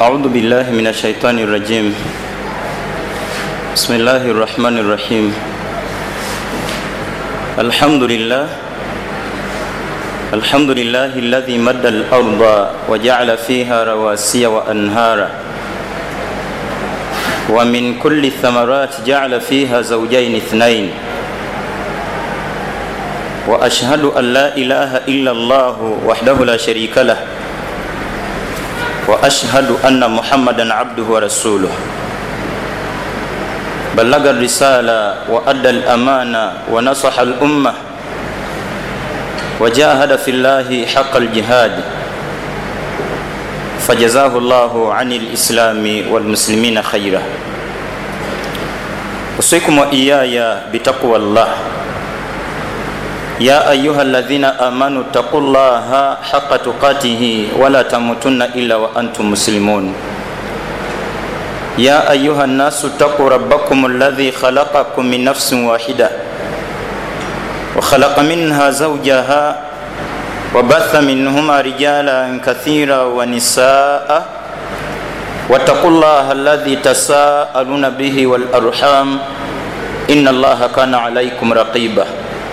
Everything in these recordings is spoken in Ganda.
أعوذ بالله من الشيطان الرجيم. بسم الله الرحمن الرحيم. الحمد لله الذي مد الأرض وجعل فيها رواسي وأنهارا ومن كل الثمرات جعل فيها زوجين اثنين وأشهد أن لا إله إلا الله وحده لا شريك له وأشهد أن محمدا عبده ورسوله بلغ الرسالة وأدى الأمانة ونصح الأمة وجاهد في الله حق الجهاد فجزاه الله عن الإسلام والمسلمين خيرا. أوصيكم وإياي بتقوى الله يا أيها الذين آمنوا اتقوا الله حق تقاته ولا تموتن إلا وأنتم مسلمون. يا أيها الناس اتقوا ربكم الذي خلقكم من نفس واحدة وخلق منها زوجها وبث منهما رجالا كثيرا ونساء واتقوا الله الذي تساءلون به والأرحام إن الله كان عليكم رقيبا.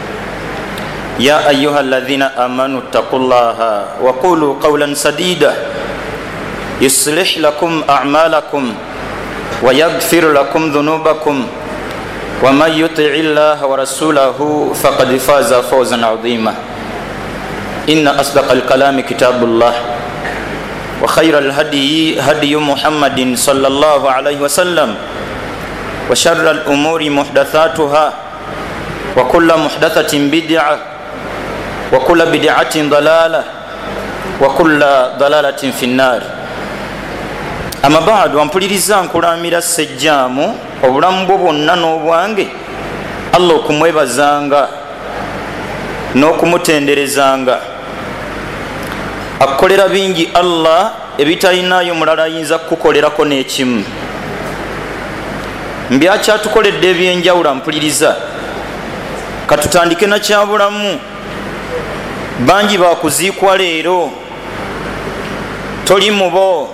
يا أيها الذين آمنوا اتقوا الله وقولوا قولا سديدا يصلح لكم أعمالكم ويغفر لكم ذنوبكم ومن يطع الله ورسوله فقد فاز فوزا عظيما. إن أصدق الكلام كتاب الله وخير الهدي هدي محمد صلى الله عليه وسلم وشر الأمور محدثاتها وكل محدثة بدعة وكل بدعة ضلالة وكل ضلالة في النار. أما بعد wampuliriza nkulamira sejjaamu obulamu bwo bwonna n'obwange Allah okumwebazanga n'okumutenderezanga akukolera bingi Allah ebitalinayo mulala ayinza kukukolerako n'ekimu. Mbyatukoledde ebyenjawulo mpuliriza katutandike na kyabulamu. Bangi bakuziikwa leero toli mubo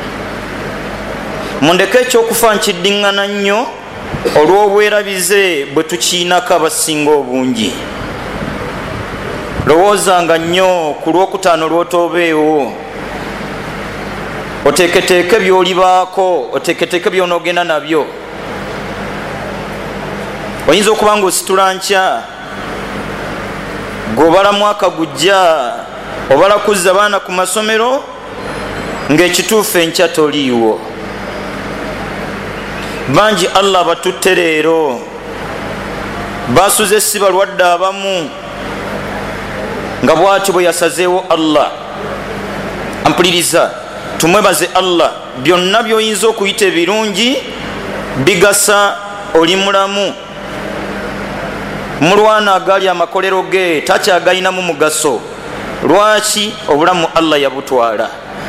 mundeke ekyokufa nkiddiŋŋana nnyo olw'obwerabize bwe tukiinako abasinga obungi. Lowoozanga nnyo ku lwokutaano lw'otoobeewo oteeketeeke by'olibaako oteeketeeke by'onoogenda nabyo. Oyinza okuba nga ositula nkya gobala mwaka gujja obala kuzza baana ku masomero ng'ekituufu enkya toliiwo. Bangi Allah batutte leero basuze si balwadde abamu nga bw'atyo bwe yasazeewo Allah. Ampuliriza tumwebaze Allah. Byonna by'oyinza okuyita ebirungi bigasa oli mulamu. Mulwana agali amakolero ge takyagayinamu mugaso. Lwaki? Obulamu Allah yabutwala.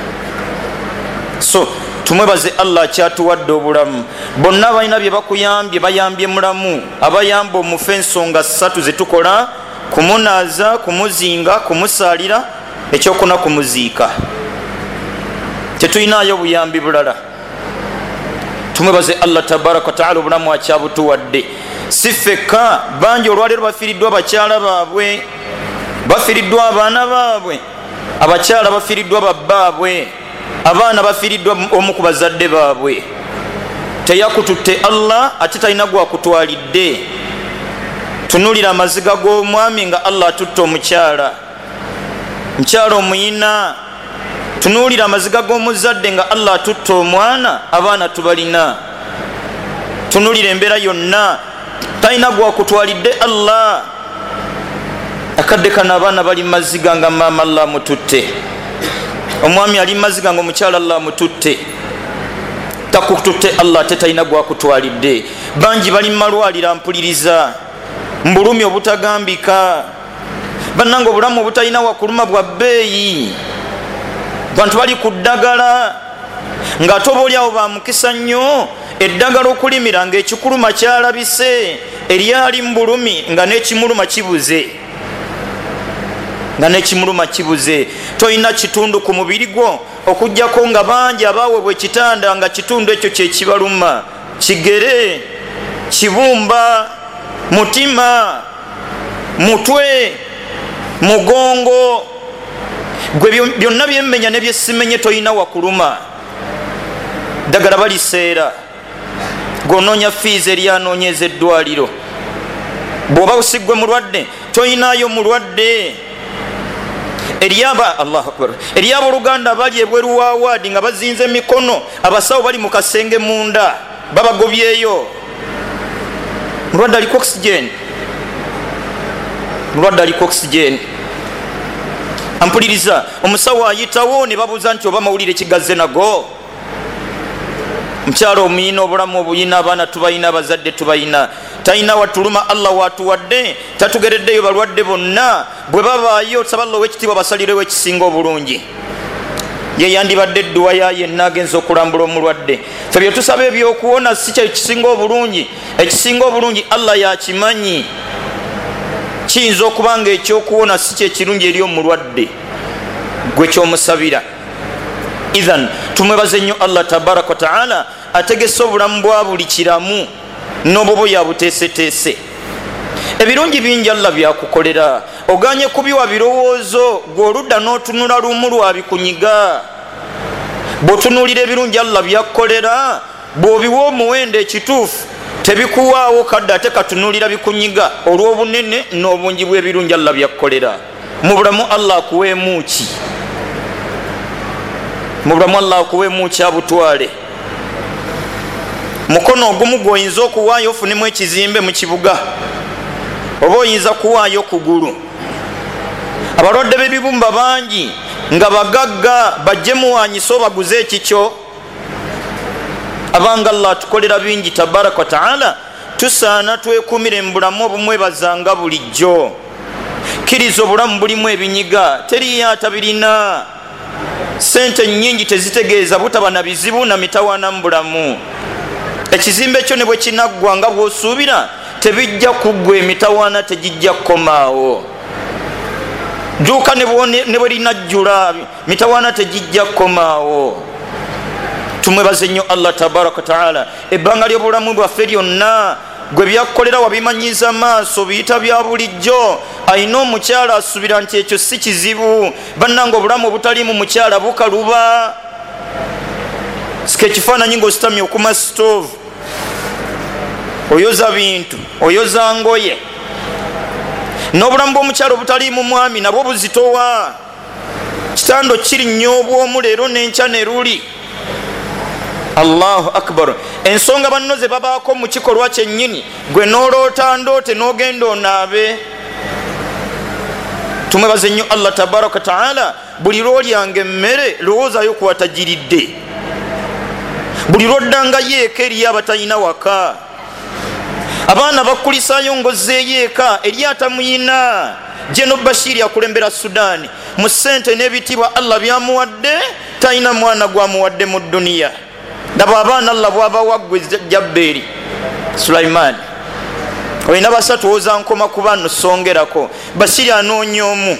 So tumwebaze Allah akyatuwadde obulamu. Bonna balina bye bakuyambye bayambye mulamu. Abayamba omufe ensonga 3 zetukola: kumunaaza, kumuzinga, kumusaalira, ekyokuna kumuziika. Tetulinayo buyambi bulala. Tumwebaze Allah tabaraka wa taala obulamu akyabutuwadde. Sifeka bangi olwaleero bafiiriddwa bakyala baabwe, bafiiriddwa abaana baabwe, abakyala bafiiriddwa babbaabwe, abaana bafiiriddwa omu ku bazadde baabwe. Teyakututte Allah ate talina gwakutwalidde. Tunulira amaziga g'omwami nga Allah atutte omukyala, mukyala omuyina. Tunulira amaziga g'omuzadde nga Allah atutte omwana, abaana tubalina. Tunulira embeera yonna talina gwakutwalidde Allah. Akadde kana abaana bali maziga nga maama Allah amututte, omwami ali maziga nga omukyala Allah amututte. Takututte Allah ate talina gwakutwalidde. Bangi bali malwalira mpuliriza mbulumi obutagambika. Bannange obulamu obutalina wakuluma bwa bbeeyi. Bantu bali ku ddagala ng'ate oba oli awo bamukisa nnyo. Eddagala okulimira ng'ekikuluma kyalabise eryali mbulumi nga n'ekimuluma kibuze. nga nekimuluma kibuze. Toyina kitundu ku mubiri gwo okujjako nga bangi abaweebwa ekitanda nga kitundu ekyo kyekibaluma: kigere, kibumba, mutima, mutwe, mugongo. Gwe byonna byemmenya ne byesimenye toyina wakuluma. Ddagala baliseera, gonoonya fiizi eri anoonyeza eddwaliro. Bw'oba usiggwe mulwadde toyinaayo mulwadde. Allahu akbar, eri abooluganda bali ebweru wa waadi nga bazinze emikono, abasawo bali mu kasenge munda babagobyeyo. Mulwadde aliko oxygen, mulwadde aliko oxygen. Ampuliriza, omusawo ayitawo ne babuuza nti oba mawulire kigaze nago. Mukyalo omuyina obulamu obuyina, abaana tubayina, abazadde tubayina. Tayina watuluma, Allah watuwadde, tatugereddeyo balwadde bonna. Bwe babaayo saba Allah ow'ekitiibwa basalirewo ekisinga obulungi. Ye yandibadde edduwa ya yenna agenza okulambula omulwadde. Ffe bye tusaba ebyokuwona si kye kisinga obulungi. Ekisinga obulungi Allah yakimanyi. Kiyinza okubanga ekyokuwona si kye kirungi eri omulwadde gwe kyomusabira. Idhan tumwebaze nnyo Allah tabaraka wa taala ategese obulamu bwa buli kiramu n'obwo yabuteeseteese. Ebirungi bingi Allah byakukolera, oganye kubiwa birowoozo gw'oludda n'otunula lumu lwabikunyiga. Bw'otunuulira ebirungi Allah byakukolera, bw'obiwa omuwendo ekituufu tebikuwaawo kadde ate katunuulira bikunyiga olw'obunene n'obungi bw'ebirungi Allah byakukolera. Mu bulamu Allah akuweemu ki? Mu bulamu Allah akuweemu ki abutwale? Mukono ogumu gw'oyinza okuwaayo ofunemu ekizimbe mu kibuga, oba oyinza kuwaayo kugulu. Abalwadde b'ebibumba bangi nga bagagga bajje muwanyisa obaguze ekikyo. Abanga Allah atukolera bingi tabaraka wa taala, tusaana twekumire mu bulamu obumwebazanga bulijjo. Kkiriza obulamu bulimu ebinyiga, teriyo atabirina. Sente nnyingi tezitegeeza butaba na bizibu na mitawaana mu bulamu. Ekizimbe kyo ne bwe kinaggwa nga bw'osuubira tebijja kuggwa, emitawaana tegijja kukomaawo. Dduuka ne bwe linajjula mitawaana tegijja kukomaawo. Tumwebaze nnyo Allah tabaraka wa taala, ebbanga ly'obulamu bwaffe lyonna gwe byakukolera wabimanyiza maaso biyita bya bulijjo. Ayina omukyala asuubira nti ekyo si kizibu. Bannanga obulamu obutaliimu mukyala bukaluba. Sika ekifaananyi ng'ositamye okuma stove, oyoza bintu, oyoza ngoye. N'obulamu bw'omukyala obutaliimu mwami nabwo buzitowa. Kitando kiri nnyo obw'omu leero n'enkya ne luli. Allahu akbar. Ensonga banno ze babaako mu kikolwa kyennyini, gwe n'oloota ndoote n'ogenda onaabe. Tumwebaze nnyo Allah tabaraka wa taala, buli lw'olyanga emmere lowoozayo kuwatagiridde. Buli lw'oddangayo eka eriyo abatalina waka. Abaana bakulisaayo ng'ozzeeyo eka eri atamuyina. Jeno Bashiri akulembera Sudaani, mu ssente n'ebitiibwa Allah byamuwadde, talina mwana gwamuwadde mu duniya. Daba abaana Allah bw'abawa ggwe Jabbeeri Sulaimaani, olina basatu oza nkoma ku bano songerako. Bashiri anoonya omu,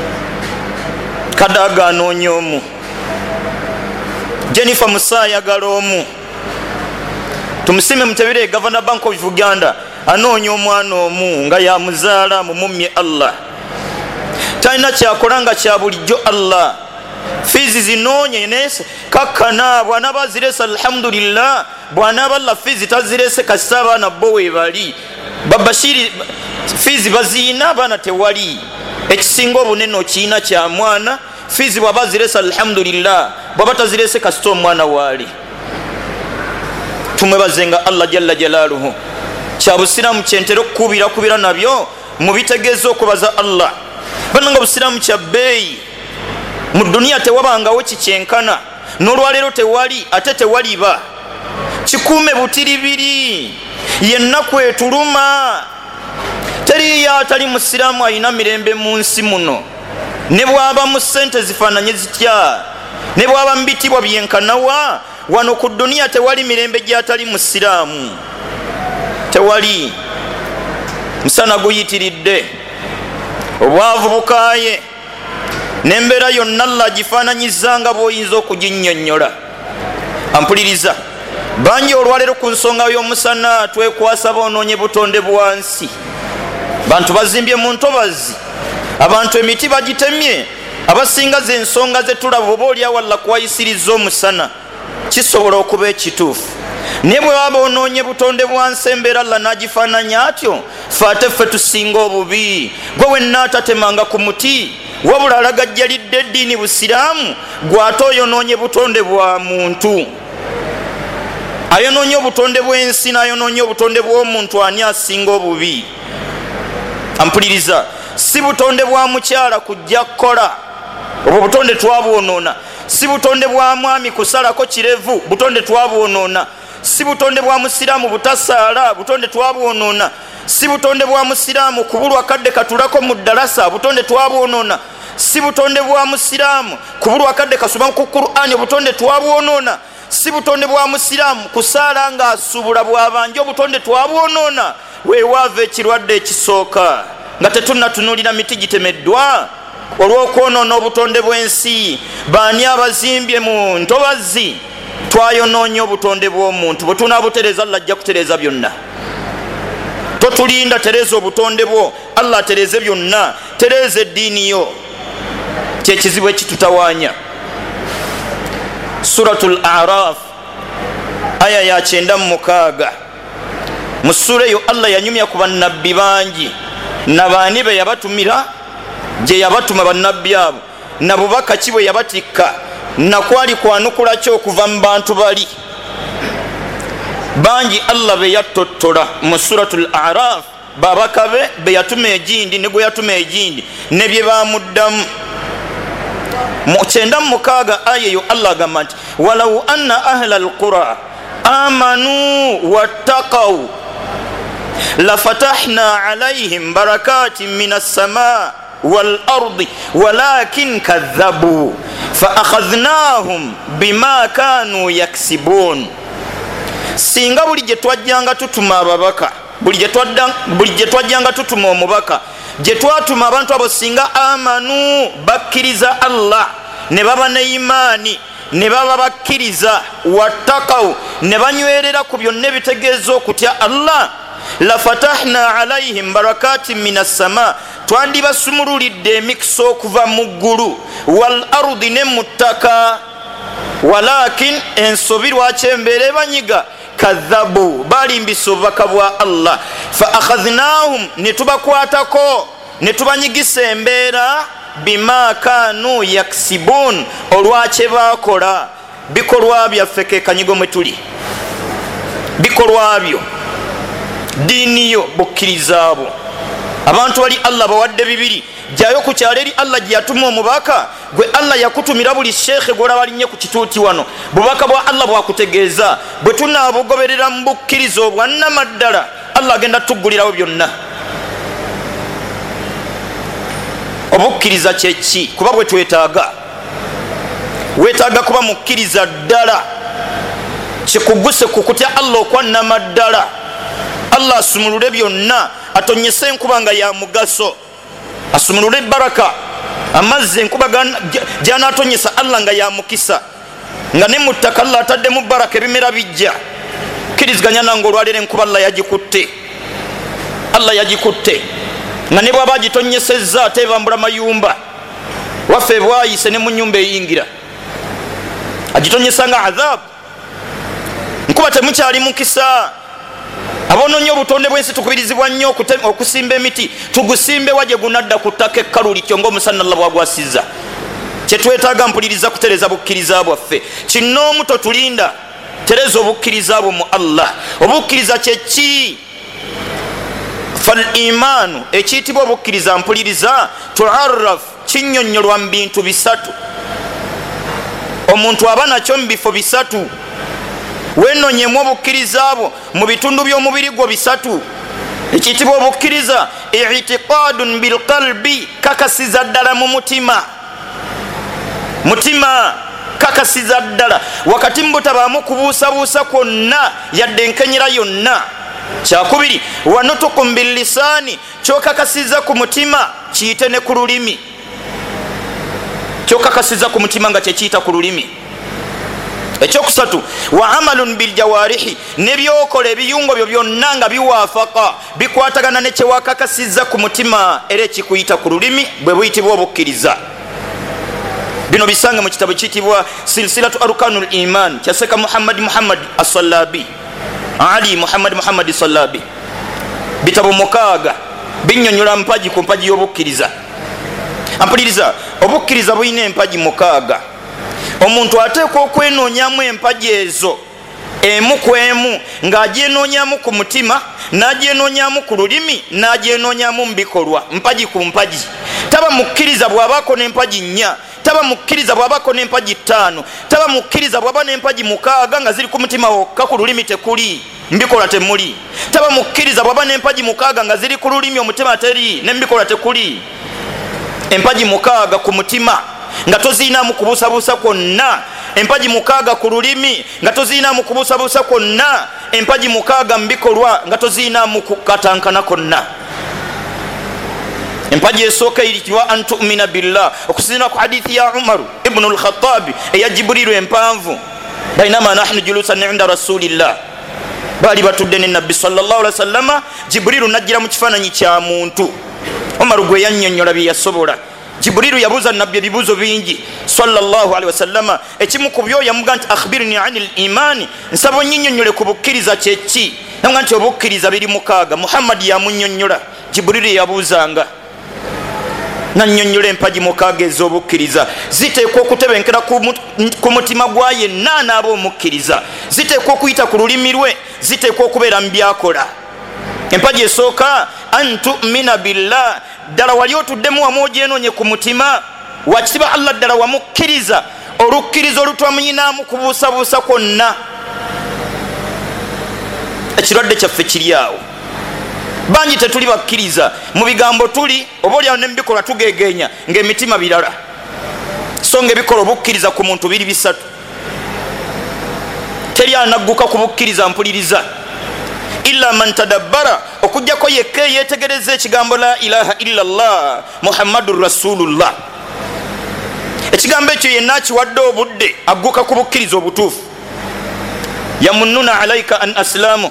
Kadaga anoonya omu, Jennifer Musa ayagala omu, Tumusime Mutebere Governor Bank of Uganda anoonya omwana omu nga yamuzaala mumumye Allah. Talina kyakola nga kya bulijjo Allah. Fizi zinoonye nese kakkana bw'anaaba zirese alhamdulillah, bw'anaaba Allah fizi tazirese kasita abaana bo weebali. Babashiri fizi baziina abaana tewali. Ekisinga obunene okiina kya mwana. Fizi bw'aba zirese alhamdulillah, bw'aba tazirese kasita omwana waali. Tumwebazenga Allah jalla jalaaluhu. Kya busiraamu kyentera okukubira nabyo mu bitegeeza okubaza Allah. Bannanga obusiraamu kya bbeeyi. Mu duniya tewabangawo kikyenkana, n'olwaleero tewali ate tewaliba. Kikuume butiribiri, yennaku etuluma. Teriyo atali musiraamu alina mirembe mu nsi muno. Ne bw'aba mu ssente zifaananye zitya, ne bw'aba mu bitibwa byenkanawa, wano ku duniya tewali mirembe gy'atali musiraamu. Tewali. Musana guyitiridde, obwavu bukaaye, n'embeera yonna Allah agifaananyiza nga bw'oyinza okuginnyonnyola. Ampuliriza bangi olwaleero ku nsonga y'omusana twekwasa boonoonye butonde bwansi. Bantu bazimbye mu ntobazi, abantu emiti bagitemye, abasinga ze ensonga ze tulaba oba oliawo alla kuwayisiriza omusana kisobola okuba ekituufu. Naye bwe baba boonoonye butonde bwansi embeera Allah n'agifaananya atyo, ffe ate ffe tusinga obubi. Gwe wenna atatemanga ku muti wabula alagajjalidde eddiini busiraamu, gw'ate oyonoonye butonde bwa muntu. Ayonoonye obutonde bw'ensi n'ayonoonye obutonde bw'omuntu, ani asinga obubi? Ampuliriza, si butonde bwa mukyala kujja kukola, obwo butonde twabwonoona. Si butonde bwa mwami kusalako kirevu, butonde twabwonoona. Si butonde bwa musiraamu butasaala, butonde twabwonoona. Si butonde bwa musiraamu kubulwa kadde katulako mu ddalasa, butonde twabwonoona. Si butonde bwa musiraamu kubulwa kadde kasoma ku Qur'ani, butonde twabwonoona. Si butonde bwa musiraamu kusaala nga asubula bwabanja, obutonde twabwonoona. Weewaava ekirwadde ekisooka nga tetunnatunulira miti gitemeddwa olw'okwonoona obutonde bw'ensi. Baani abazimbye mu ntobazi? Twayonoonye obutonde bw'omuntu. Bwe tunaabutereza Allah ajja kutereza byonna. Totulinda, tereza obutonde bwo, Allah atereze byonna. Tereza eddiini yo, kyekizibu ekitutawaanya. Suratul A'raf aya ya 96. Mu sura eyo Allah yanyumya ku bannabbi bangi, na baani be yabatumira gye yabatuma bannabbi abo, na bubaka ki bwe yabatikka, na kwali kwanukula ki okuva mu bantu bali bangi. Allah be yattottola mu Suratul A'raf, babaka be yatuma egindi ne gwe yatuma egindi ne bye bamuddamu. Mu 96 aya eyo Allah agamba nti walau anna ahla alqura amanu wattaqaw lafatahna alayhim barakatin minas samaa wal ardi walakin kadhabu faakhadhnahum bima kanu yaksibun. Singa buli gye twajjanga tutuma ababaka, buli gye twajjanga tutuma omubaka, gye twatuma abantu abo singa amanu bakkiriza Allah ne baba ne imaani ne baba bakkiriza, wattaqaw ne banywerera ku byonna ebitegeeza okutya Allah, lafatahna alayhim barakatin minas samaa, twandibasumululidde emikisa okuva mu ggulu, wal ardi ne mu ttaka, walakin ensobi lwaki embeera ebanyiga, kadhabu balimbisa obubaka bwa Allah, fa akhadhnahum ne tubakwatako ne tubanyigisa embeera, bima kanu yaksibun olwakye bakola. Bikolwa byaffe ke kanyigo mwe tuli, bikolwa byo, diini yo, bukkiriza abo. Abantu bali Allah bawadde bibiri, jayo ku kyalo eri Allah gye yatuma omubaka. Gwe Allah yakutumira buli sheekhe gwolaba alinnye ku kituuti wano, bubaka bwa Allah bwakutegeeza. Bwe tunaabugoberera mu bukkiriza obwannamaddala, Allah agenda tuggulirawo byonna. Obukkiriza kyeki? Kuba bwe twetaaga, weetaaga kuba mukkiriza ddala, kikuguse ku kutya Allah okwannamaddala. Allah asumulule byonna, atonyese enkuba nga ya mugaso, asumulule baraka, amazzi enkuba gyanaatonyesa Allah nga ya mukisa, nga ne mu ttaka Allah ataddemu baraka, ebimera bijja. Kkiriziganya nange olwaleero enkuba Allah yagikutte, Allah yagikutte, nga ne bw'aba agitonyesezza ate ebambula mayumba. Waffe bwayise ne mu nnyumba eyingira agitonyesa nga adhabu. Nkuba temukyali mukisa. Aboonoonye obutonde bw'ensi tukubirizibwa nnyo okusimba emiti, tugusimbe wagye gunadda ku ttaka ekkalu lityo ng'omusana Allah bwagwasizza. Kyetwetaaga mpuliriza kutereza bukkiriza bwaffe. Kinnoomu totulinda, tereza obukkiriza bwo mu Allah. Obukkiriza kyeki? Fal imaanu, ekiyitibwa obukkiriza mpuliriza, tuarraf, kinnyonnyolwa mu bintu bisatu. Omuntu aba nakyo mu bifo bisatu. Wenoonyemu obukkiriza bwo mu bitundu by'omubiri gwo bisatu. Ekiyitibwa obukkiriza i'tiqadun bilqalbi, kakasiza ddala mu mutima. Mutima kakasiza ddala, wakati mubutabaamu kubuusabuusa kwonna yadde enkenyera yonna. Kyakubiri, wanutukum bil, kyokakasiza ku mutima kiyite ne ku lulimi. kyokakasiza ku mutima nga kyekiyita ku lulimi. Ekyokusatu wa amalun biljawarihi, nebyokola ebiyungo byo byonna nga biwaafaka bikwatagana ne kyewakakasiza ku mutima era ekikuyita ku lulimi bwe buyitibwa obukkiriza. Bino bisange mu kitabo kiyitibwa silsilatu arkanul iman kya Seka Muhammad as-Sallabi, Ali Muhammad Sallabi. Bitabo mukaaga binnyonnyola mpaji ku mpaji y'obukkiriza. Ampuliriza, obukkiriza buyina empaji mukaaga. Omuntu ateekwa okwenoonyamu empaji ezo emu ku emu ng'agyenoonyamu ku mutima, n'agyenoonyamu ku lulimi, n'agyenoonyamu mu bikolwa, mpaji ku mpaji. Taba mukkiriza bw'abaako n'empaji 4, taba mukkiriza bw'abaako n'empaji 5, taba mukkiriza bw'aba n'empaji mukaaga nga ziri ku mutima wokka, ku lulimi tekuli, mbikola temuli. Taba mukkiriza bw'aba n'empaji mukaaga nga ziri ku lulimi, omutima teri, n'embikola tekuli. Empaji mukaaga ku mutima nga toziinamu kubuusabuusa kwonna, empaji mukaaga ku lulimi nga toziinamu kubuusabuusa kwonna, empaji mukaaga mbikolwa nga toziinamu kukatankana kwonna. Empaji esooka eyitibwa an tu'mina billah, okusinziira ku hadithi ya Umar ibn al-Khattab eya Jibrilu empanvu. Bainama nahnu julusan inda rasulillah, baali batudde ne nabbi sallallahu alaihi wasallama, Jibrilu najjira mu kifaananyi kya muntu. Umar gwe yannyonnyola bye yasobola. Jibrilu yabuuza nabbi ebibuuzo bingi sallallahu alaihi wasallama. Ekimu ku byo yamuga nti akhbirni anil imani, nsaba onnyinyonnyole ku bukkiriza kyeki. Namuga nti obukkiriza biri mukaaga. Muhammad yamunnyonnyola, Jibrilu yabuuzanga. Nannyonnyola empaji mukaaga ez'obukkiriza. Ziteekwa okutebenkera ku mutima gwa yenna anaaba omukkiriza. Ziteekwa okuyita ku lulimi lwe, ziteekwa okubeera mu byakola. Empaji esooka an tu'mina billah, ddala wali otuddemu wamu ogyenoonye ku mutima, wakitiba Allah ddala wamukkiriza, olukkiriza olutwamunyinaamu kubuusabuusa kwonna. Ekirwadde kyaffe kiri awo. Bangi tetuli bakkiriza, mu bigambo tuli, oba olyawo ne mubikola tugeegenya ng'emitima birala. So ng'ebikola obukkiriza ku muntu biri bisatu. Teri anagguka ku bukkiriza mpuliriza illa man tadabbara, okujjako yekka yeetegereza ekigambo la ilaha illallah Muhammadur Rasulullah. Ekigambo ekyo yenna akiwadde obudde agguka ku bukkiriza obutuufu. Yamunnuna alaika an aslamu,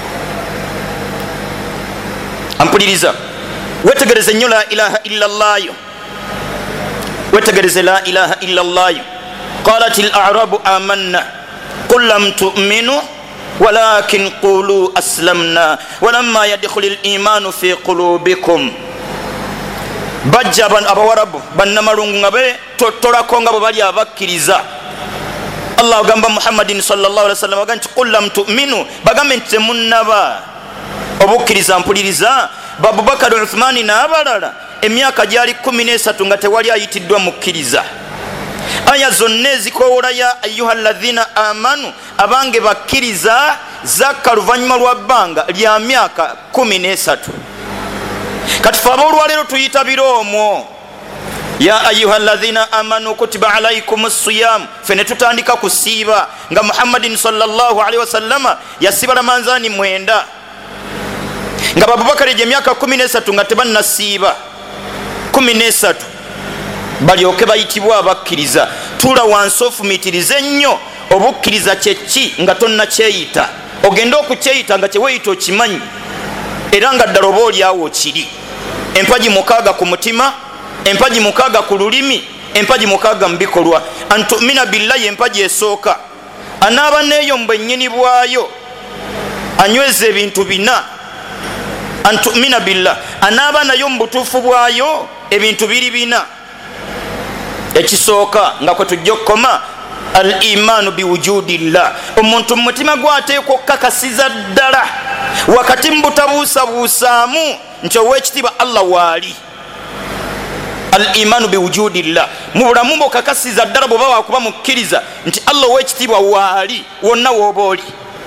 ampuliriza, wetegereze nnyo la ilaha illallah yo, wetegereze la ilaha illallah yo. Qalat al-a'rabu amanna qul lam tu'minu walakin qulu aslamna walamma yadkhulul imanu fi qulubikum. Bajja abawarabu bannamalungu nga betotolako nga bwe bali abakkiriza. Allah agamba Muhammadin sallallahu alaihi wasallam agamba nti qul lam tu'minu, bagambe nti temunnaba obukkiriza. Mpuliriza, Abubakar, Uthmani n'abalala emyaka gyali 13 nga tewali ayitiddwa mukkiriza. Aya zonna ezikoowola ya ayuha alladhina amanu, abange bakkiriza, zakka luvannyuma lwa bbanga lya myaka 13. Kati fe aboolwaleero tuyita biroomo. Ya ayuha alladhina amanu kutiba alaikumus siyam, fe ne tutandika kusiiba nga Muhammadin sallallahu alaihi wasallama yasiba Ramadhani 9, nga Abubakar gye myaka 13 nga tebannasiiba 13, balyoke bayitibwa abakkiriza. Tula wansi ofumitirize nnyo obukkiriza kyeki nga tonna kyeyita, ogenda okukyeyita nga kyeweeyita okimanyi era nga ddala oba olyawo kiri. Empaji mukaaga ku mutima, empaji mukaaga ku lulimi, empaji mukaaga mu bikolwa. Antumina billahi empaji esooka, anaaba neeyombwa ennyini bwayo anyweza ebintu 4. Antumina billah, anaaba nayo mu butuufu bwayo ebintu 4. Ekisooka nga kwe tujja okukoma al imanu biwujudillah, omuntu mu mutima gwateekwa okukakasiza ddala wakati mu butabuusabuusaamu nti ow'ekitiibwa Allah waali. Al imanu biwujudillah, mu bulamu bw'okakasiza ddala bw'oba wakuba mukkiriza nti Allah ow'ekitiibwa waali wonna w'oba oli.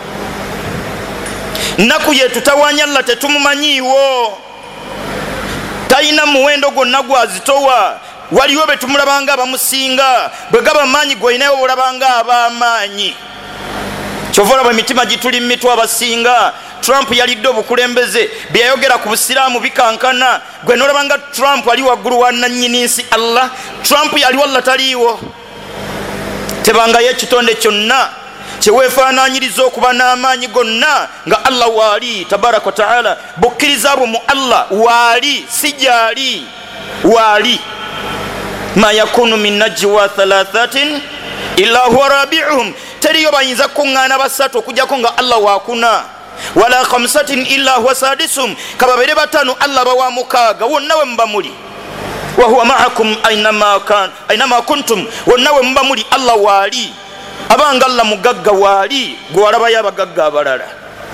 Nnaku yetu tawaanya Allah tetumumanyiiwo, talina muwendo gwonna gwazitowa. Waliwo betumulabanga abamusinga, bwe gaba maanyi gwolinayo olabanga ab'amaanyi. Kyova olaba emitima gituli mitwe abasinga Trump yalidde obukulembeze byayogera ku busiraamu bikankana gwe nolabanga Trump ali waggulu wa nannyini nsi Allah Trump yali walla taliiwo tebangayo ekitonde kyonna kyeweefaananyiriza okuba n'amaanyi gonna nga Allah waali tabaraka wa taala bukkiriza abo mu Allah waali si gyali waali ma yakunu min najwa thalathatin illa huwa rabi'uhum teriyo bayinza kuŋŋaana basatu okujjako nga Allah waakuna wala khamsatin illa huwa sadisum kababere batano Allah bawa mukaaga wonna we muba muli wa huwa ma'akum aynama kuntum wonna we muba muli Allah waali abanga Allah mugagga waali gwe walabayo abagagga abalala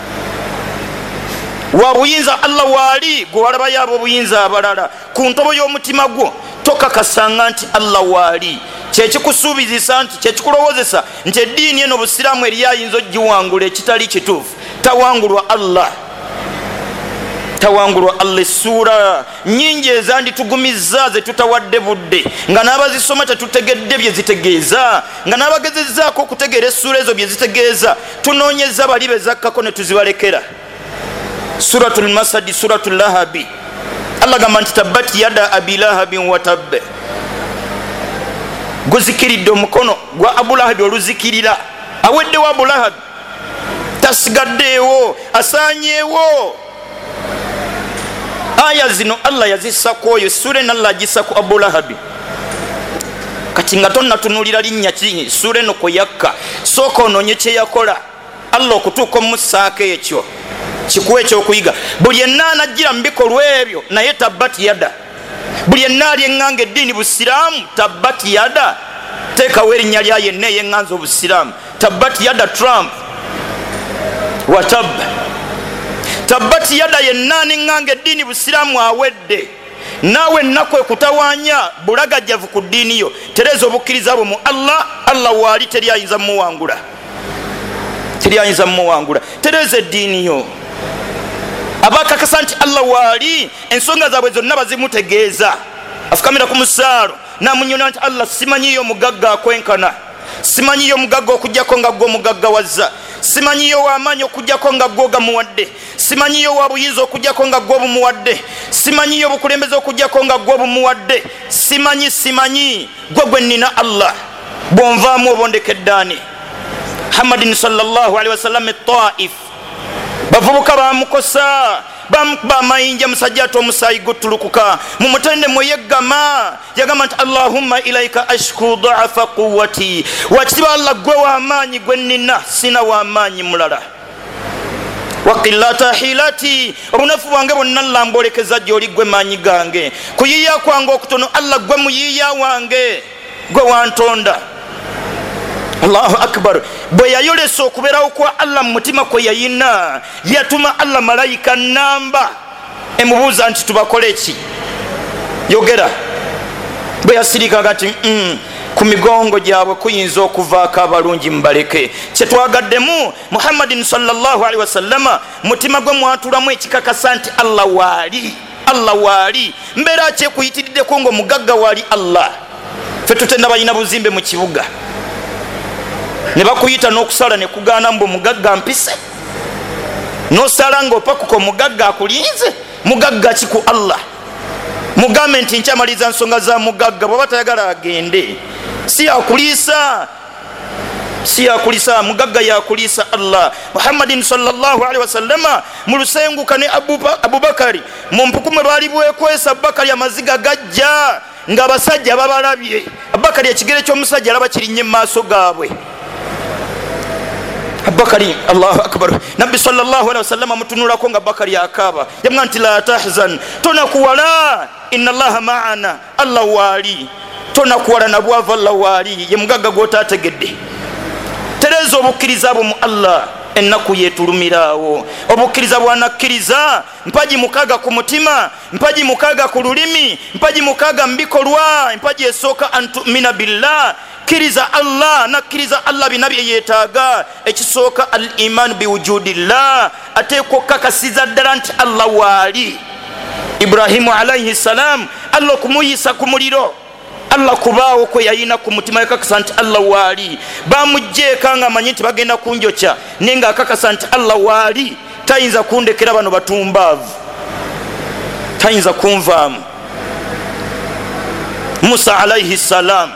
wabuyinza Allah waali gwe walabayo ab'obuyinza abalala ku ntobo y'omutima gwo tokakasanga nti Allah waali kyekikusuubizisa nti kyekikulowozesa nti eddiini eno busiraamu eri ayinza ogiwangula ekitali kituufu tawangulwa Allah essuura nyingi ezanditugumizza ze tutawadde budde nga n'abazisoma tetutegedde bye zitegeeza nga n'abagezezzaako okutegeera essuura ezo bye zitegeeza tunoonyeza bali bezakkako ne tuzibalekera suratul masadi suratul lahabi Allah gamba nti tabbat yada abi lahabin wa tabbe guzikiridde omukono gwa Abu Lahabi oluzikirira aweddewo Abu Lahabi tasigaddeewo asaanyeewo aya zino Allah yazissa kwoyo sura Allah agissa ku Abu Lahabi kati nga tonnatunulira linnya ki sura eno kwe yakka sooka onoonye kye yakola Allah okutuuka omussaako ekyo kikuwa ekyokuyiga buli enna anajjira mu bikolwa ebyo naye tabbat yada buli enna ali eŋŋanga eddiini busiraamu tabbat yada teekawo erinnya lya yenna eyeŋŋanza obusiraamu tabbat yada Trump wa tabba tabbat yada yenna n'eŋŋanga eddiini busiraamu awedde naawe ennaku ekutawaanya bulagajjavu ku ddiini yo tereeza obukkiriza bwo mu Allah waali teri ayinza mumuwangula tereeza eddiini yo abakakasa nti Allah waali ensonga zaabwe zonna bazimutegeeza afukamira ku musaalo namunyona nti Allah simanyiyo mugagga akwenkana simanyiyo mugagga okujjako nga gwo mugagga wazza simanyiyo w'amaanyi okujjako nga gwo gamuwadde simanyiyo wa buyinza okujjako nga gwo bumuwadde simanyiyo bukulembeze okujjako nga gwo bumuwadde simanyi gwe nnina Allah bwonvaamu obondekeddaani Muhammadin sallallahu alaihi wasallam Taif bavubuka bamukosa bamukuba amayinja musajja ate omusaayi guttulukuka mumutende mweyeggama yagamba nti Allahumma ilaika ashku da'afa quwwati wakitiba Allah gwe w'amaanyi gwe nnina sina w'amaanyi mulala wa qillata hilati obunafu bwange bwonna lambolekeza gy'oli gwe maanyi gange kuyiiya kwange okutono Allah gwe muyiiya wange gwe wantonda Allahu akbar bwe yayolesa okubeerawo kwa Allah mu mutima kwe yayina yatuma Allah malayika namba emubuuza nti tubakole ki yogera bwe yasirika gati ku migongo gyabwe kuyinza okuvaako abalungi mubaleke kyetwagaddemu Muhammadin sallallahu alaihi wasallama mutima gwe mwatulamu ekikakasa nti Allah waali mbeera kyekuyitiriddeko ng'omugagga waali Allah ffe tutenda balina buzimbe mu kibuga ne bakuyita n'okusala ne kugaana mbu mugagga mpise n'osala ng'opakuka omugagga akulinze mugagga ki ku Allah mugambe nti nkyamaliza nsonga za mugagga bw'aba tayagala agende si yakulisa mugagga yakulisa Allah Muhammadin sallallahu alaihi wasallama mu lusenguka ne Abubakari mu mpuku mwe baali bwekwesa Abubakari amaziga gajja ng'abasajja babalabye Abubakari ekigere ky'omusajja alaba kirinnye mu maaso gaabwe Abubakari Allahu akbar Nabbi sallallahu alaihi wasallam mutunulako nga Abubakari akaaba yamwa nti la tahzan tonakuwala inna Allaha ma'ana Allah waali tonakuwala nabwava Allah waali ye mugagga gw'otaategedde tereeza obukkiriza bwo mu Allah ennaku yeetulumiraawo obukkiriza bwanakkiriza mpaji mukaaga ku mutima mpaji mukaaga ku lulimi mpaji mukaaga mu bikolwa mpaji esooka antumina billah kiriza Allah nakkiriza Allah bina bye yeetaaga ekisooka al iman biwujudillah ateekwa okukakasiza ddala nti Allah waali Ibrahimu alaihi salam Allah okumuyisa ku muliro Allah kubaawo kwe yayina ku mutima yakakasa nti Allah waali bamugjeeka nga amanyi nti bagenda kunjokya naye nga akakasa nti Allah waali tayinza kundekera bano batumbaavu, tayinza kunvaamu. Musa alaihi salam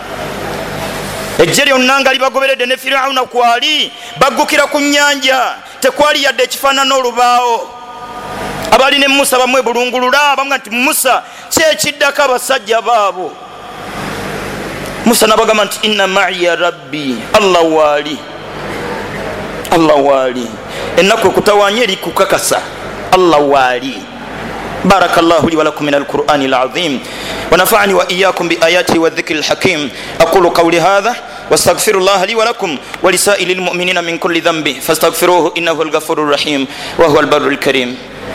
ejje lyonna nga libagoberedde ne Firawuna kwali baggukira ku nnyanja, tekwali yadde ekifaanana olubaawo. Abali ne Musa bamwe bulungulula bamwe nti Musa kyekiddako abasajja baabo. Musa nabagamba nti inna ma'iya rabbi, Allah waali, Allah waali. Ennaku ekutawanya eri kukakasa Allah waali. بارك الله لي ولكم من القرآن العظيم ونفعني وإياكم بآياته والذكر الحكيم. أقول قولي هذا واستغفر الله لي ولكم ولسائر المؤمنين من كل ذنب فاستغفروه إنه الغفور الرحيم وهو البر الكريم.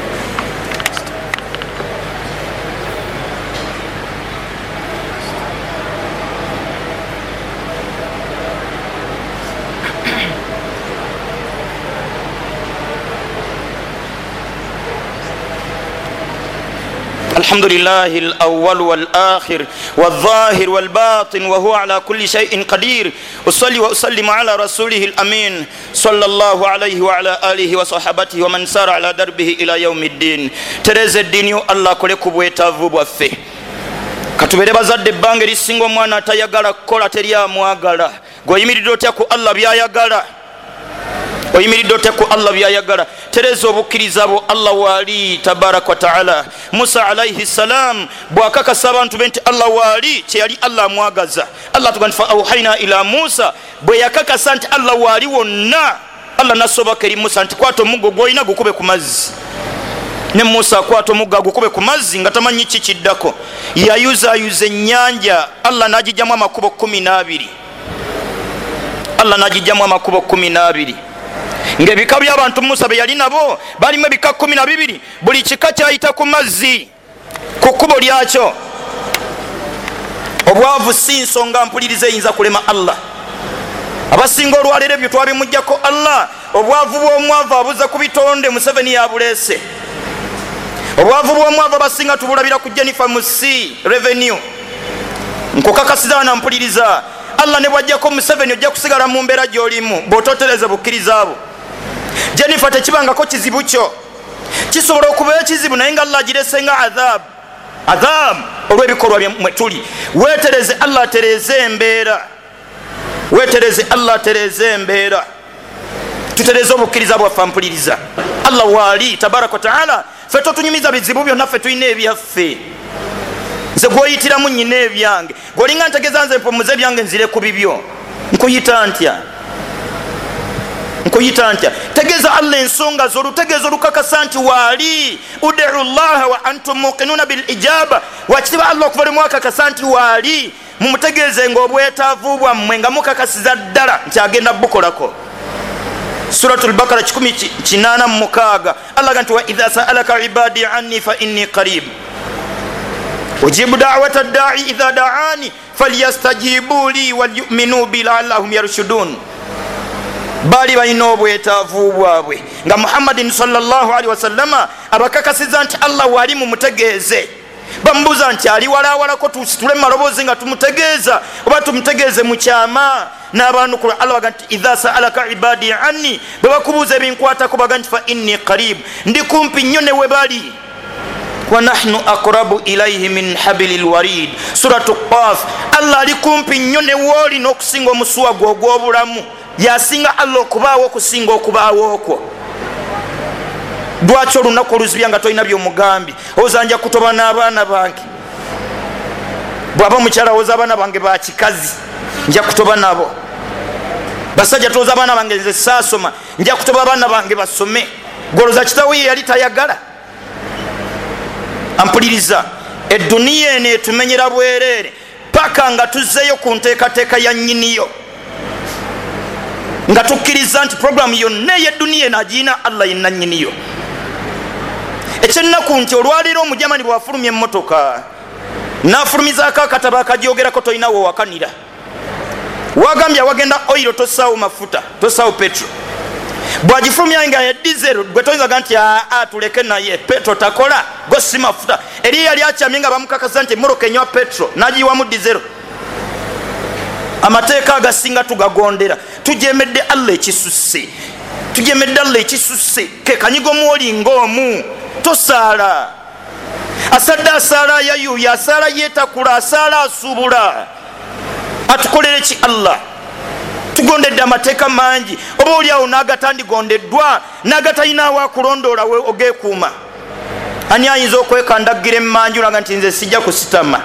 الحمد لله الأول والآخر والظاهر والباطن وهو على كل شيء قدير. أصلي وأسلم على رسوله الأمين صلى الله عليه وعلى آله وصحبته ومن سار على دربه إلى يوم الدين. ترز الدين الله كلكم بويتافو بوفي katubere bazadde ebbanga erisinga omwana atayagala kukola teryamwagala. Gweoyimiridde otya ku Allah byayagala, oyimiridde otya ku Allah byayagala. Tereza obukkiriza bwo Allah waali tabaraka wa taala. Musa alaihi salam bwakakasa abantu be nti Allah waali, kyeyali Allah amwagaza. Allah tugamba fa auhaina ila Musa, bwe yakakasa nti Allah waali wonna, Allah nasobaka eri Musa nti kwata omuggo gw'olina gukube ku mazzi. Ne Musa akwata omuggo gukube ku mazzi nga tamanyi kikiddako. Yayuzaayuza ennyanja, Allah n'agijjamu amakubo 12. Allah n'agijjamu amakubo 12. Ng'ebika by'abantu Musa be yali nabo balimu ebika 12, buli kika kyayita ku mazzi ku kkubo lyakyo. Obwavu si nsonga mpuliriza eyinza kulema Allah. Abasinga olwaleero ebyo twabimuggyako Allah. Obwavu bw'omwavu abuza ku bitonde Museveni yabuleese. Obwavu bw'omwavu abasinga tubulabira ku Jennifer Musi revenue. Nkukakasiza na mpuliriza Allah ne bwajjako Museveni ojja kusigala mu mbeera gy'olimu bw'ototereza bukkiriza abo. Jennifer tekibangako kizibu kyo, kisobola okubeera kizibu naye nga Allah agirese nga adhab olw'ebikolwa mwe tuli. Weetereze Allah atereze embeera, weetereze Allah atereze embeera, tutereze obukkiriza bwaffe. Mpuliriza Allah waali tabaraka wa taala. Ffe totunyumiza bizibu byonna, ffe tulina ebyaffe. Nze gw'oyitiramu nnyina ebyange, gw'olinga ntegeeza nze mpomuze ebyange nzire ku bibyo, nkuyita ntya? Nkuyita ntya? Tegeeza Allah ensonga zo, lutegeeza olukakasa nti waali. Udi'u llaha wa antum muqinuna bil ijaba, wakitiba Allah okuva mwakakasa nti waali. Mumutegeeze ng'obwetaavu bwammwe nga mukakasiza ddala nti agenda bukolako. Suratul Baqara 186 Allah ganti wa idha sa'alaka ibadi anni fa inni qarib ujibu da'wata ad-da'i idha da'ani falyastajibu li walyu'minu bi la'allahum yarshudun. Bali balina obwetaavu bwabwe nga Muhammadin sallallahu alaihi wasallama abakakasiza nti Allah wali mumutegeeze. Bambuza nti ali walawalako tusitule maloboozi nga tumutegeeza oba tumutegeeze mu kyama. N'abantu ku Allah baga nti idha sa'alaka ibadi anni, bwe bakubuuza ebinkwatako baga nti fa inni qarib, ndi kumpi nnyo ne we bali. Wa nahnu aqrabu ilayhi min hablil warid. Suratu Qaf. Allah ali kumpi nnyo ne wooli n'okusinga omusuwa gwo ogw'obulamu. Yasinga Allah okubaawo okusinga okubaawo okwo. Lwaki olunaku oluzibya nga tolina by'omugambi? Ozanja kutoba n'abaana bange. Bw'aba mukyala woza abaana bange ba kikazi, nja kutoba nabo. Basajja toza abaana bange nze saasoma, nja kutoba abaana bange basome. Goloza kitawo ye yali tayagala. Ampuliriza, edduniya eno etumenyera bwereere paka nga tuzzeeyo ku nteekateeka ya nnyiniyo, nga tukkiriza nti programu yonna ey'edduniya eno agiina Allah yenna nnyiniyo. Ekyennaku nti olwaleero omujamani bw'afulumya emmotoka n'afulumizaako akatabo akagyogerako tolinawo wakanira. Wagambye wagenda oil tosaawo mafuta, tosaawo petro. Bw'agifulumya nga ya diesel gwe toyinzaga nti tuleke naye petro takola go si mafuta. Eri yali akyamye nga bamukakasa nti emmoroka enywa petro n'agiyiwamu diesel. Amateeka agasinga tugagondera, tujemedde Allah ekisusse. tujemedde Allah ekisusse ke kanyigo mwoli ng'omu tosaala asadde asaala yayuya asaala yeetakula asaala asuubula atukolere ki Allah tugondedde amateeka mangi oba oli awo n'agatandigondeddwa n'agatalinawo akulondoola we ogeekuuma ani ayinza okwekandagira emmanju naga nti nze sijja kusitama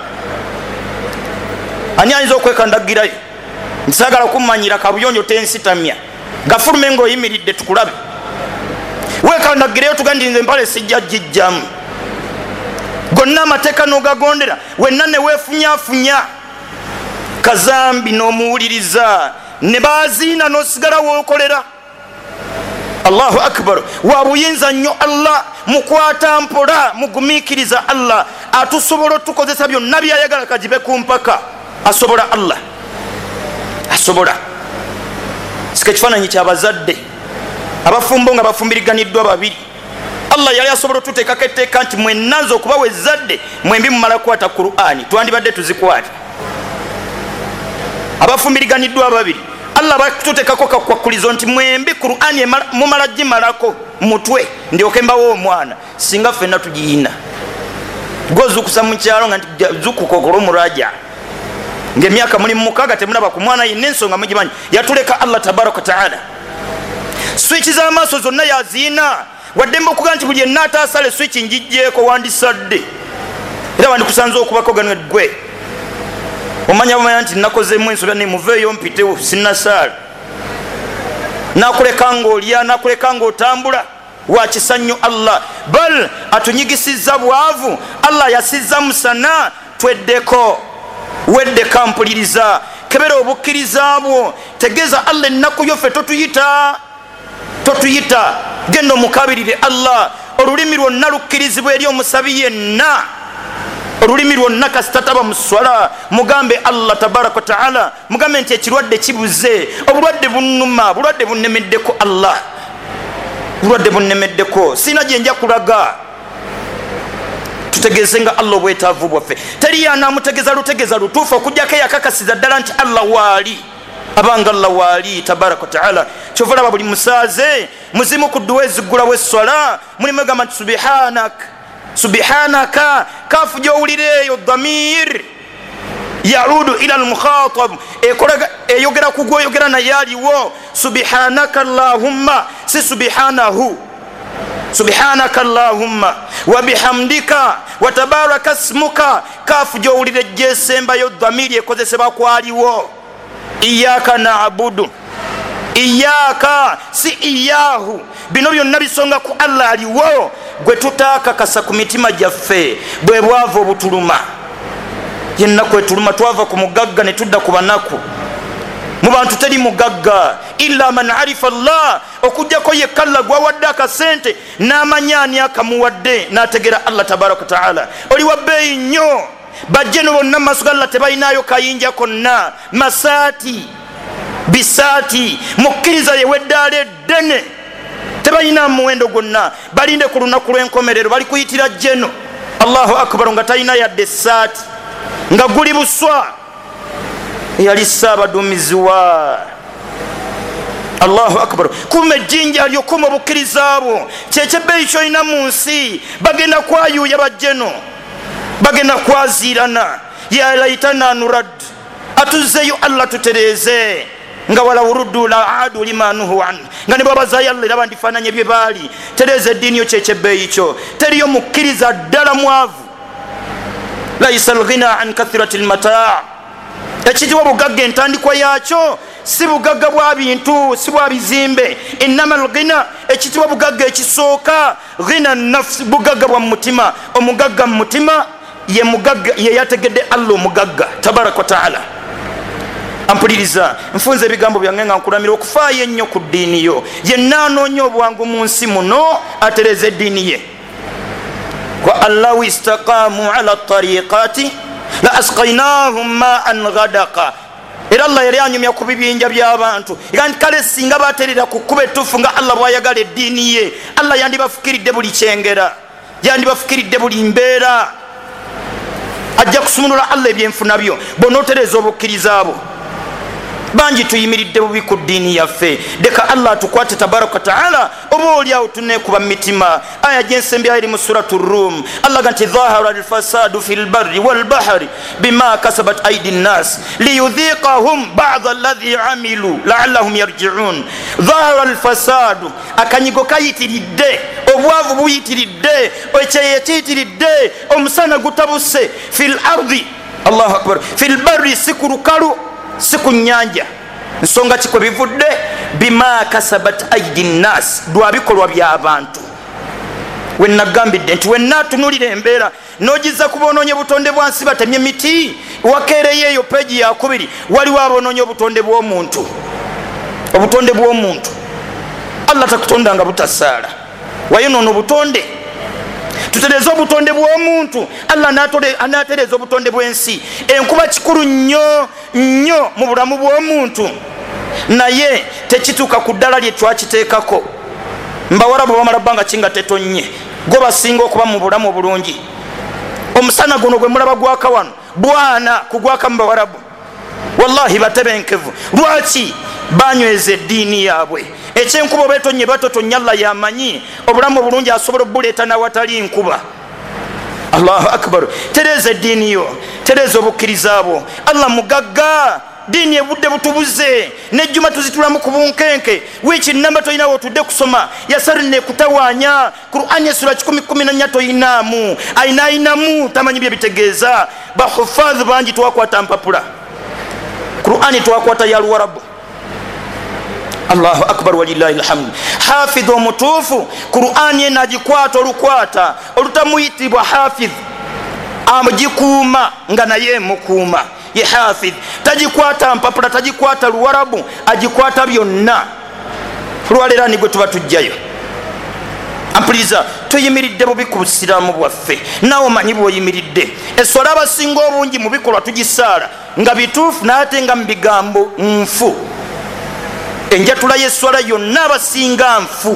ani ayinza okwekandagirayo ntisagala kumanyira kabuyonjo tensitamya gafulume ng'oyimiridde tukulabe wekandagireyo tuga nti nze empale sijja gijjamu gonna amateeka n'ogagondera wenna ne weefunyafunya kazambi n'omuwuliriza ne baziina n'osigala wookolera Allahu akbar wa buyinza nnyo Allah mukwata mpola mugumiikiriza Allah atusobola otukozesa byonna byayagala kajibe ku mpaka asobola Allah asobola sika ekifaananyi kyabazadde abafumbo nga bafumbiriganiddwa babiri Allah yali asobola otuteekako etteeka nti mwenna nze okubawa ezzadde mwembi mumala kukwata Qur'ani twandibadde tuzikwate abafumbiriganiddwa babiri Allah batuteekako kakwakulizo nti mwembi Qur'ani mumala gimalako mutwe ndyoke mbawo omwana singa ffenna tugiyina gozukusa mu kyalo nga nti zukukokola omuraja ng'emyaka muli mukaaga temulaba ku mwana yinna ensonga mugimanyi yatuleka Allah tabaraka wa taala swiki z'amaaso zonna yaziina waddemba okuga nti buli yenna ataasale swiki njijjeeko wandisadde era wandikusanze okubako ganwe gwe omanya bamanya nti nakozemu ensobi nemuveeyo mpitewo sinnasaala nakuleka ng'olya nakuleka ng'otambula wakisa nnyo Allah bal atunyigisizza bwavu Allah yasizza musana tweddeko wedde kampuliriza kebera obukkiriza bwo tegeeza Allah ennaku yo ffe totuyita genda omukabirire Allah olulimi lwonna lukkirizibwa eri omusabi yenna olulimi lwonna kasitataba mu swala mugambe Allah tabaraka wa taala mugambe nti ekirwadde kibuze obulwadde bunnuma bulwadde bunnemeddeko Allah bulwadde bunnemeddeko sina gye nja kulaga tutegeeze nga Allah obwetaavu bwaffe teri yanaamutegeeza lutegeeza lutuufu okujjako eyakakasiza ddala nti Allah waali abanga Allah waali tabaraka wa taala kyova laba buli musaaze muzimu ku dduwa eziggulawo esswala mulimu egamba nti subhanaka kafu gyowulira eyo dhamir yaudu ila almukhatab eyogera ku gwoyogera naye aliwo subhanaka allahumma si subhanahu subhanaka allahumma wa bihamdika wa tabaraka ismuka kafu gyowulira ejjesembayo dhamiri ekozesebwa kwaliwo iyaka na'budu iyaka si iyahu bino byonna bisonga ku Allah aliwo gwe tutaakakasa ku mitima gyaffe bwe bwava obutuluma yenna kwetuluma twava ku mugagga ne tudda ku banaku mu bantu teri mugagga illa man arifa Allah okujjako yekka Allah gwawadde akasente n'amanyaani akamuwadde n'ategera Allah tabaraka taala oli wa bbeeyi nnyo bajje no bonna maaso ga Allah tebalinayo kayinja konna masaati bisaati mukkiriza yeweddaala eddene tebalina muwendo gwonna balinde ku lunaku lw'enkomerero bali kuyitira jeno Allahu akbar nga talina yadde saati nga guli buswa yali ssaabaduumizi wa Allahu akbar kuma ejjinja lyokuma obukkiriza bwo kyekyebeeyi kyolina mu nsi bagenda kwayuuya bajjeno bagenda kwaziirana ya laitana nurad atuzzeyo Allah tutereeze nga wala uruddu la aadu lima nuhu an nga ne babazayo Allah era bandifaananye bye baali tereeza eddiini yo kyekyebeeyi kyo teriyo mukkiriza ddala mwavu laisa alghina an kathirati almataa ekitiwa bugagga entandikwa yaakyo si bugagga bwa bintu si bwa bizimbe innama alghina ekitiwa bugagga ekisooka ghina nafsi bugagga bwa mutima omugagga mu mutima ye mugagga ye yategedde Allah omugagga tabaraka wa taala ampuliriza nfunze ebigambo byange nga nkulamira okufaayo ennyo ku ddiini yo yenna anoonya obwangu mu nsi muno atereza eddiini ye wa allahu istaqaamu ala tariqati la asqaynahum ma'an ghadaqa era Allah yali anyumya ku bibinja by'abantu kandi kale singa baterera ku kkuba ettuufu nga Allah bw'ayagala eddiini ye Allah yandibafukiridde buli kyengera yandibafukiridde buli mbeera ajja kusumulula Allah ebyenfuna byo bonootereza obukkiriza abo banji tuyimiridde bubi ku ddiini yaffe. Leka Allah tukwate tabaraka taala oba oliawo tunekuba mitima. Aya gyensembyayo eri mu suratu Rum. Allah ganti dhahara alfasadu fi lbarri walbahari bima kasabat aidi nnas liyudhiqahum bada alladhi amilu laallahum yarjiun. Dhahara alfasadu, akanyigo kayitiridde, obwavu buyitiridde, ekyeyo kiyitiridde, omusana gutabuse fi lardi, Allahu akbar, fi lbarri, si ku lukalu si ku nnyanja. Nsonga kikwe bivudde bima kasabat aidi nnas, lwa bikolwa by'abantu. Wenagambidde nti wennatunulira embeera nogiza kubonoonye butonde bwansi batemye emiti, wakeereyo eyo peegi yakubiri waliwo abonoonye obutonde bw'omuntu. Obutonde bw'omuntu Allah takutonda nga butasaala, wayonoona obutonde. Tutereza obutonde bw'omuntu, Allah anatereza obutonde bw'ensi. Enkuba kikulu nnyo nnyo mu bulamu bw'omuntu, naye tekituuka ku ddala lye twakiteekako. Mbawarabu bamala bbanga kinga tetonnye, gwe basinga okuba mu bulamu obulungi. Omusana guno gwe mulaba gwaka wano bwana kugwaka mu Bawarabu, wallahi batebenkevu. Lwaki? Banyweza eddiini yaabwe. Ekyenkuba betonye batotonye, Allah yamanyi obulamu obulungi asobola obuleeta nawatali nkuba. Allahu akbar. Tereza eddiini yo, tereza obukkiriza bwo. Allah mugagga, dini ebudde butubuze, nejjuma tuzitulamu ku bunkenke. Wiiki namba toyinawo otudde kusoma, yasarine kutawaanya Qur'an esura 10:14 toyinaamu, ayinaayinamu tamanyi bye bitegeeza. Bahufadhi bangi twakwata mpapula, Qur'ani twakwata ya Luwarabu. Allahu akbar walillahi alhamd. Hafidh omutuufu Qur'ani enagikwata olukwata olutamuyitibwa hafidh, amugikuuma nga naye mukuuma. Ye hafidh tagikwata mpapula, tagikwata Luwarabu, agikwata byonna. Lwaleero ni gwe tuba tujjayo. Ampuliriza, tuyimiridde bubi ku busiraamu bwaffe, naawe omanyi bw'oyimiridde. Essola abasinga obungi mu bikolwa tugisaala nga bituufu n'ate nga mu bigambo nfu. Enjatula y'esswala yonna abasinga nfu.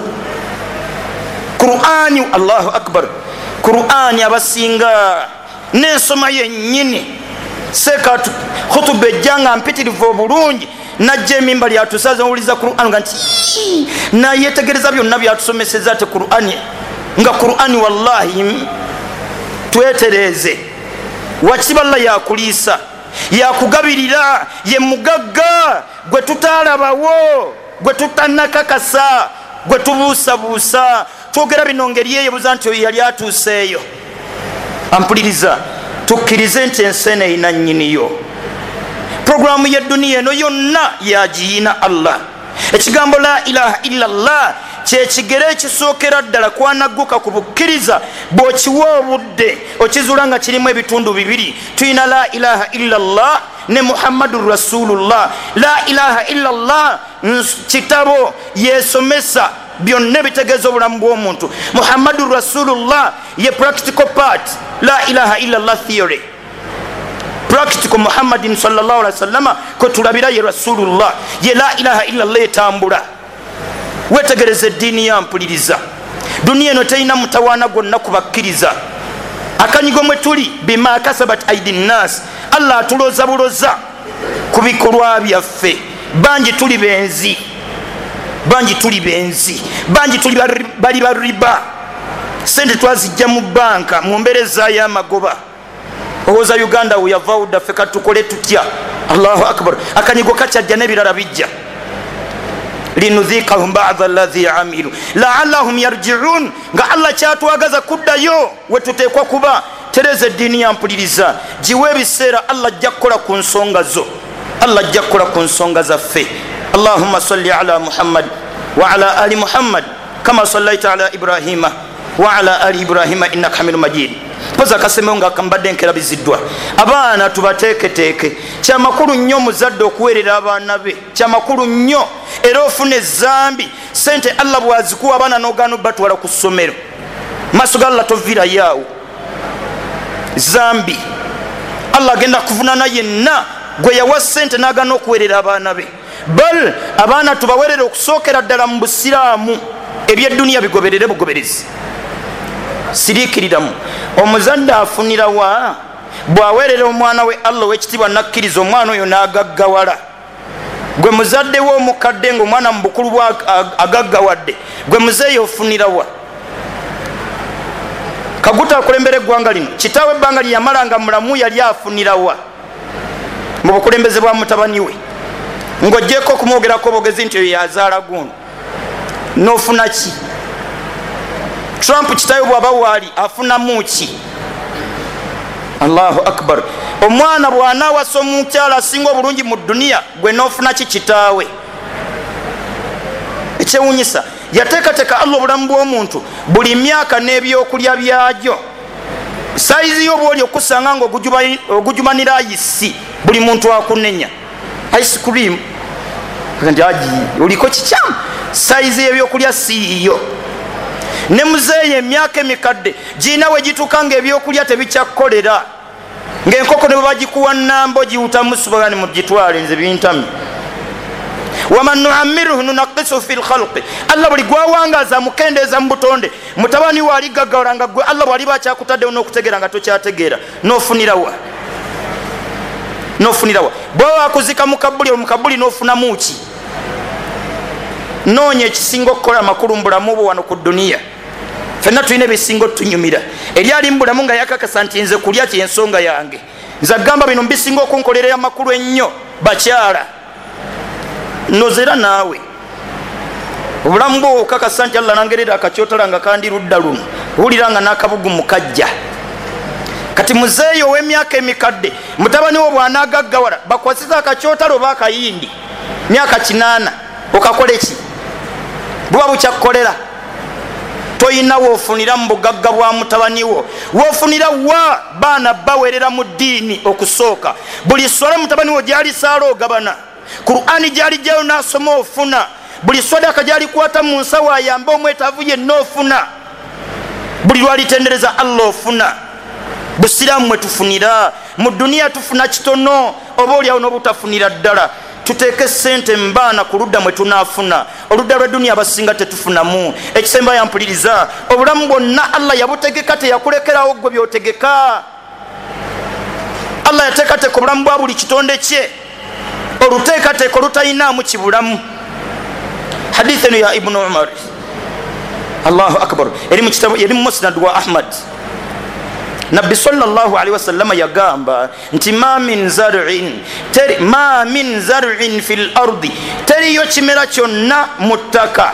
Qur'ani, Allahu akbar, Qur'ani abasinga n'ensoma yennyini. Seka khutuba ejjanga mpitirivu obulungi, najja emimba lyatusaza owuliza Qur'an nga nti nayetegereza byonna byatusomeseza ate Qur'ani nga Qur'ani wallahi twetereze. Wakiballa yakuliisa, yakugabirira, ye mugagga gwe tutalabawo, gwe tutanakakasa, gwe tubuusabuusa. Twogera bino ngeri eyo buza nti oyo yali atuuseeyo. Ampuliriza, tukkirize nti ensi eno erina nnyiniyo. Programu y'edduniya eno yonna yagiyina Allah. Ekigambo la ilaha illallah kyekigere ekisookera ddala kwanagguka ku bukkiriza. Bw'okiwa obudde okizuula nga kirimu ebitundu bibiri. Tuyina la ilaha illallah ne Muhammadur Rasulullah. La ilaha illallah kitabo yesomesa byonna bitegeeza obulamu bw'omuntu. Muhammadur Rasulullah ye practical part. La ilaha illallah theory, practical. Muhammadin sallallahu alaihi wasallam ko tulabira ye Rasulullah, ye la ilaha illallah etambula. Wetegereze eddiini yampuliriza, duniya eno terina mutawaana gwonna kubakkiriza. Akanyigo mwe tuli bima kasabat aidi nnas, Allah atuloza buloza ku bikolwa byaffe. Bangi tuli benzi, bangi tuli benzi, bangi tuli bali bariba. Sente twazijja mu banka mu mbereza y'amagoba. Owoza Uganda uyavaawo daffe katukole tutya. Allahu akbar. Akanyigo kakyajja n'ebirala bijja. Linudhiqahum ba'dha alladhi amilu la'allahum yarji'un. Nga Allah kyatwagaza kuddayo wetuteekwa kuba. Tereza eddiini yampuliriza, giwe ebiseera Allah ajja kukola ku nsonga zo, Allah ajja kukola ku nsonga zaffe. Allahumma salli ala Muhammad wa ala ali Muhammad kama sallaita ala Ibrahima wa ala ali Ibrahima innaka hamidun majid. Poza kasemewo nga kambadde nkerabiziddwa. Abaana tubateeketeeke. Kyamakulu nnyo muzadde okuweerera abaana be, kyamakulu nnyo. Era ofuna ezambi sente Allah bwazikuwa abaana n'ogaana batwala ku ssomero. Maaso ga Allah tovirayo awo. Zambi Allah agenda kuvunana yenna gwe yawa sente n'agaana okuweerera abaana be. Bal abaana tubaweerera okusookera ddala mu busiraamu. Ebyedduniya bigoberere bugoberezi. Siriikiriramu. Omuzadde afunira wa bw'aweerera omwana we Allah w'ekitiibwa nakkiriza omwana oyo n'agaggawala. gwe muzadde wo mukadde ngo mwana mbukulu bwa agaggawadde gwe muzeeyo ofunirawa Kaguta akulembere eggwanga lino kitaawe ebbanga lyamalanga mulamu yali afunirawa mu bukulembeze bwa mutabani we ng'oggyeko okumwogerako obogezi nti oyo yazaala guno n'ofuna ki Trump kitaawe bw'aba waali afunamu ki Allahu akbar omwana bw'anaawasa omukyala asinga obulungi mu dduniya gwe n'ofuna ki kitaawe ekyewuunyisa yateekateeka Allah obulamu bw'omuntu buli myaka n'ebyokulya byagyo saizi yo bw'oli okusanga nga ogujumanira ayisi buli muntu akunenya ice cream kandi oliko kikyamu saizi y'ebyokulya siiyo ne muzeeyo emyaka emikadde gina we gituuka ng'ebyokulya tebikyakolera ng'enkoko ne bwe bagikuwa nnambo giwutamu subagani mugitwale nze bintamye waman nuammiruhu nunaqisu fi lkhalqi Allah buli gwawangaza mukendeeza mu butonde mutabani we aligaggawala nga gwe Allah bw'aliba akyakutaddewo n'okutegeera nga tokyategeera n'ofunirawa bwe wakuzika mukabuli n'ofunamu ki noonya ekisinga okukola amakulu mu bulamu bwo wano ku dduniya fenna tulina ebisinga otunyumira eri ali mu bulamu nga yakakasa nti nze kulya kyensonga yange nze agamba bino mbisinga okunkolerera amakulu ennyo bakyala nozera naawe obulamu bwo okakasa nti Allah nangerera akakyotala nga kandi ludda luno owulira nga n'akabugu mukajja kati muzeeyo ow'emyaka emikadde mutabani wo bw'anaagaggawala bakwasiza akakyotala oba akayindi myaka 8 okakole ki buba bukyakkolera toyina woofunira mu bugagga bwa mutabani wo woofunira wa baana baweerera mu ddiini okusooka buli swala mutabani wo gyali saala ogabana Qur'ani gyali gyayo n'asoma ofuna buli sadaka gyali kwata mu nsawo ayambe omwetaavu yenna ofuna buli lwalitendereza Allah ofuna busiraamu mwe tufunira mu dduniya tufuna kitono oba oliawo n'obutafunira ddala tuteeke sente mbaana ku ludda mwe tunaafuna oludda lw'edduniya basinga tetufunamu ekisemba yampuliriza obulamu bwonna Allah yabutegeka teyakulekerawo gwe byotegeka Allah yateekateeka obulamu bwa buli kitonde kye oluteekateeka olutayinaamu kibulamu hadithi eno ya Ibn Umar Allahu akbar eri mu musnad wa Ahmad Nabbi sallallahu alaihi wasallam yagamba nti ma min zar'in fil ardi teriyo kimera kyonna mu ttaka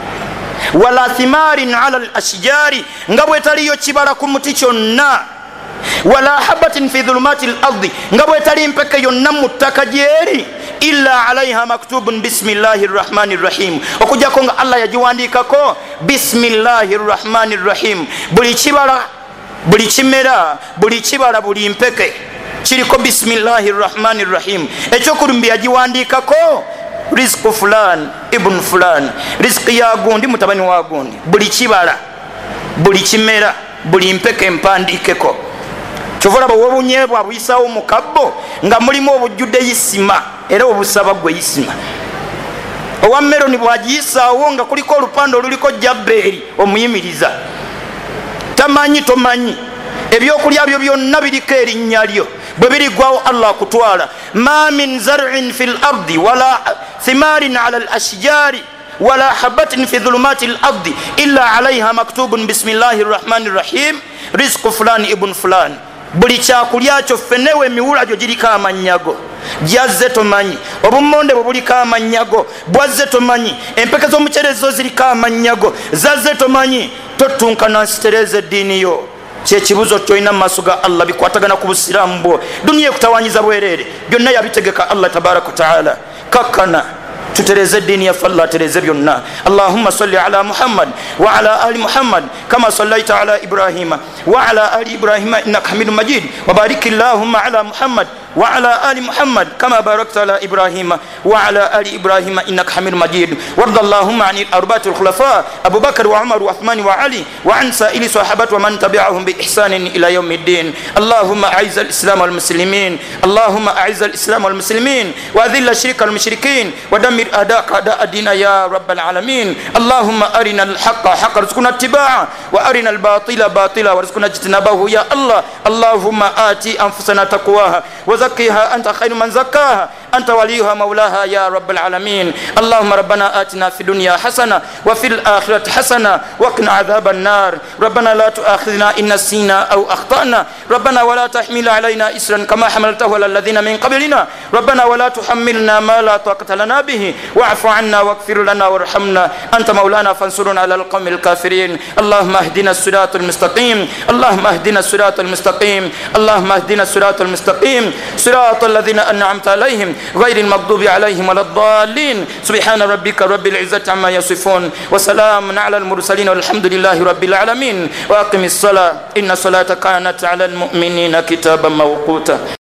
wala thimarin ala al ashjari nga bwe taliyo kibala ku muti kyonna wala habatin fi dhulumati al ardi nga bwe tali mpeke yonna mu ttaka gyeri illa alaiha maktubun bismillahir rahmanir rahim okujjako nga Allah yagiwandiikako bismillahir rahmanir rahim buli kibala buli kimera buli kibala buli mpeke kiriko bismillahir rahmanir rahim ekyokulumbi yagiwandiikako rizqu fulan ibn fulan rizqi ya gundi mutabani wa gundi buli kibala buli kimera buli mpeke mpandiikeko kyovola bwobunyeebwa buyisaawo mu kabbo nga mulimu obujjudde yisima era obusaba gwe yisima owa meroni bwagiyisaawo nga kuliko olupande oluliko jabbeeri omuyimiriza tamanyi tomanyi ebyokulya byo byonna biriko erinnya lyo bwe birigwawo Allah akutwala ma min zar'in fil ardi wala thimarin ala al ashjari wala habatin fi dhulumati al ardi illa alaiha maktubun bismillahir rahmanir rahim rizqu fulan ibn fulan buli kyakulya kyo ffennewe emiwula gyo giriko amanyago gyazze tomanyi obumonde bwe buliko amanyago bwazze tomanyi empeke z'omucerezo ziriko amanyago zazze tomanyi totunkana nsitereza eddiini yo kyekibuzo kyolina mu maaso ga Allah bikwatagana ku busiraamu bwo duniya ekutawanyiza bwereere byonna yabitegeka Allah tabaraka wa taala kakkana tutereze الدين يفلا ترeze byonna اللهم صل على محمد وعلى آل محمد كما صليت على إبراهيم وعلى آل إبراهيم إنك حميد مجيد وبارك اللهم على محمد وعلى آل محمد كما باركت على إبراهيم وعلى آل إبراهيم إنك حميد مجيد وارض اللهم عن الأربعة الخلفاء أبو بكر وعمر وعثمان وعلي وعن سائر صحابة ومن تبعهم بإحسان إلى يوم الدين اللهم أعز الإسلام والمسلمين اللهم أعز الإسلام والمسلمين وأذل الشرك والمشركين ودمر أعداءك أعداء الدين يا رب العالمين اللهم أرنا الحق حقا وارزقنا اتباعه وأرنا الباطل باطلا وارزقنا اجتنابه يا الله اللهم آتي أنفسنا تقواها وزكيها أنت خير من زكاها أنت وليها مولاها يا رب العالمين. اللهم ربنا آتنا في الدنيا حسنة وفي الآخرة حسنة وقنا عذاب النار. ربنا لا تؤاخذنا إن نسينا أو أخطأنا. ربنا ولا تحمل علينا إسرا كما حملته على الذين من قبلنا. ربنا ولا تحملنا ما لا طاقة لنا به واعف عنا واغفر لنا وارحمنا أنت مولانا فانصرنا على القوم الكافرين. اللهم اهدنا الصراط المستقيم. اللهم اهدنا الصراط المستقيم. اللهم اهدنا الصراط المستقيم صراط الذين أنعمت عليهم غير المغضوب عليهم ولا الضالين. سبحان ربك رب العزة عما يصفون وسلام على المرسلين والحمد لله رب العالمين. وأقم الصلاة إن الصلاة كانت على المؤمنين كتابا موقوتا.